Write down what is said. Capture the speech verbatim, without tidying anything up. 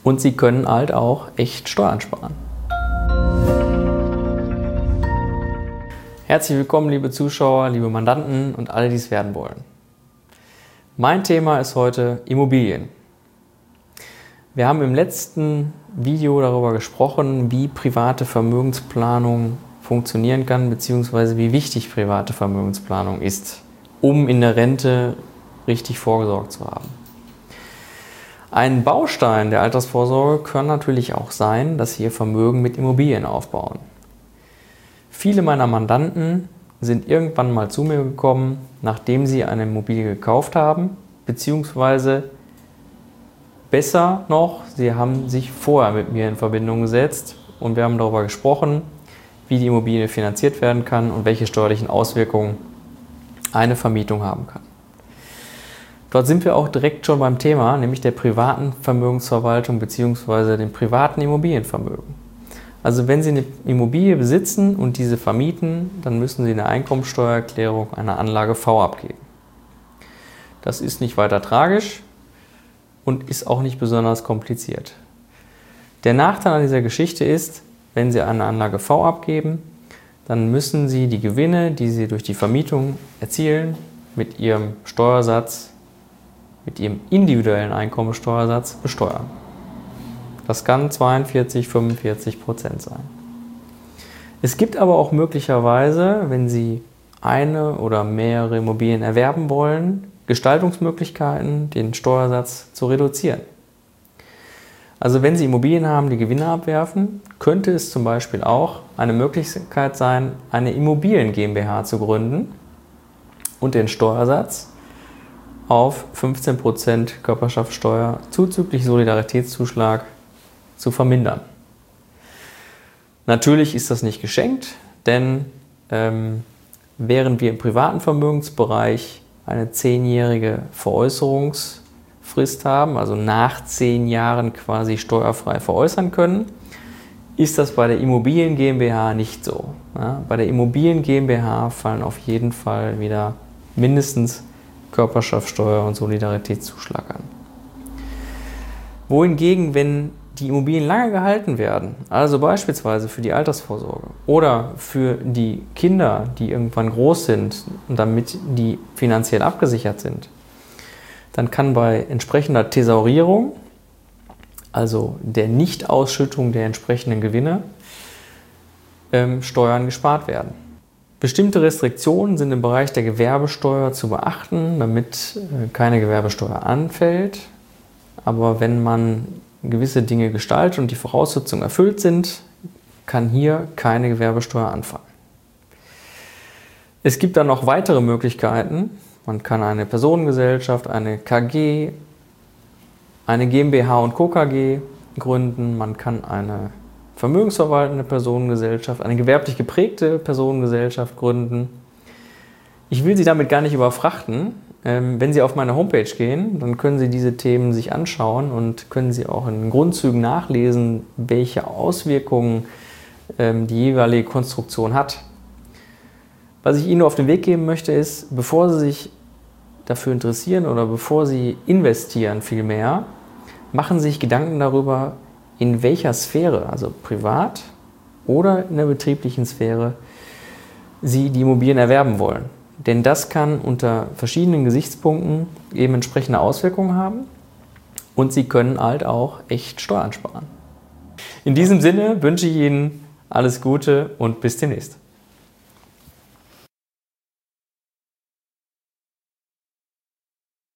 Und Sie können halt auch echt Steuern sparen. Herzlich willkommen, liebe Zuschauer, liebe Mandanten und alle, die es werden wollen. Mein Thema ist heute Immobilien. Wir haben im letzten Video darüber gesprochen, wie private Vermögensplanung funktionieren kann, beziehungsweise wie wichtig private Vermögensplanung ist, um in der Rente richtig vorgesorgt zu haben. Ein Baustein der Altersvorsorge kann natürlich auch sein, dass Sie Ihr Vermögen mit Immobilien aufbauen. Viele meiner Mandanten sind irgendwann mal zu mir gekommen, nachdem sie eine Immobilie gekauft haben, beziehungsweise besser noch, sie haben sich vorher mit mir in Verbindung gesetzt und wir haben darüber gesprochen, wie die Immobilie finanziert werden kann und welche steuerlichen Auswirkungen eine Vermietung haben kann. Dort sind wir auch direkt schon beim Thema, nämlich der privaten Vermögensverwaltung bzw. dem privaten Immobilienvermögen. Also wenn Sie eine Immobilie besitzen und diese vermieten, dann müssen Sie eine Einkommensteuererklärung einer Anlage V abgeben. Das ist nicht weiter tragisch und ist auch nicht besonders kompliziert. Der Nachteil an dieser Geschichte ist, wenn Sie eine Anlage V abgeben, dann müssen Sie die Gewinne, die Sie durch die Vermietung erzielen, mit Ihrem Steuersatz, mit Ihrem individuellen Einkommensteuersatz besteuern. Das kann zweiundvierzig, fünfundvierzig Prozent sein. Es gibt aber auch möglicherweise, wenn Sie eine oder mehrere Immobilien erwerben wollen, Gestaltungsmöglichkeiten, den Steuersatz zu reduzieren. Also wenn Sie Immobilien haben, die Gewinne abwerfen, könnte es zum Beispiel auch eine Möglichkeit sein, eine Immobilien GmbH zu gründen und den Steuersatz auf fünfzehn Prozent Körperschaftsteuer zuzüglich Solidaritätszuschlag zu vermindern. Natürlich ist das nicht geschenkt, denn ähm, während wir im privaten Vermögensbereich eine zehnjährige Veräußerungsfrist haben, also nach zehn Jahren quasi steuerfrei veräußern können, ist das bei der Immobilien GmbH nicht so. Ja, bei der Immobilien GmbH fallen auf jeden Fall wieder mindestens Körperschaftsteuer und Solidaritätszuschlag an. Wohingegen, wenn die Immobilien lange gehalten werden, also beispielsweise für die Altersvorsorge oder für die Kinder, die irgendwann groß sind und damit die finanziell abgesichert sind, dann kann bei entsprechender Thesaurierung, also der Nichtausschüttung der entsprechenden Gewinne, ähm, Steuern gespart werden. Bestimmte Restriktionen sind im Bereich der Gewerbesteuer zu beachten, damit äh, keine Gewerbesteuer anfällt. Aber wenn man gewisse Dinge gestaltet und die Voraussetzungen erfüllt sind, kann hier keine Gewerbesteuer anfallen. Es gibt dann noch weitere Möglichkeiten. Man kann eine Personengesellschaft, eine K G, eine GmbH und Co. K G gründen. Man kann eine vermögensverwaltende Personengesellschaft, eine gewerblich geprägte Personengesellschaft gründen. Ich will Sie damit gar nicht überfrachten. Wenn Sie auf meine Homepage gehen, dann können Sie diese Themen sich anschauen und können Sie auch in den Grundzügen nachlesen, welche Auswirkungen die jeweilige Konstruktion hat. Was ich Ihnen nur auf den Weg geben möchte, ist, bevor Sie sich dafür interessieren oder bevor Sie investieren vielmehr, machen Sie sich Gedanken darüber, in welcher Sphäre, also privat oder in der betrieblichen Sphäre, Sie die Immobilien erwerben wollen. Denn das kann unter verschiedenen Gesichtspunkten eben entsprechende Auswirkungen haben und Sie können halt auch echt Steuern sparen. In diesem Sinne wünsche ich Ihnen alles Gute und bis demnächst.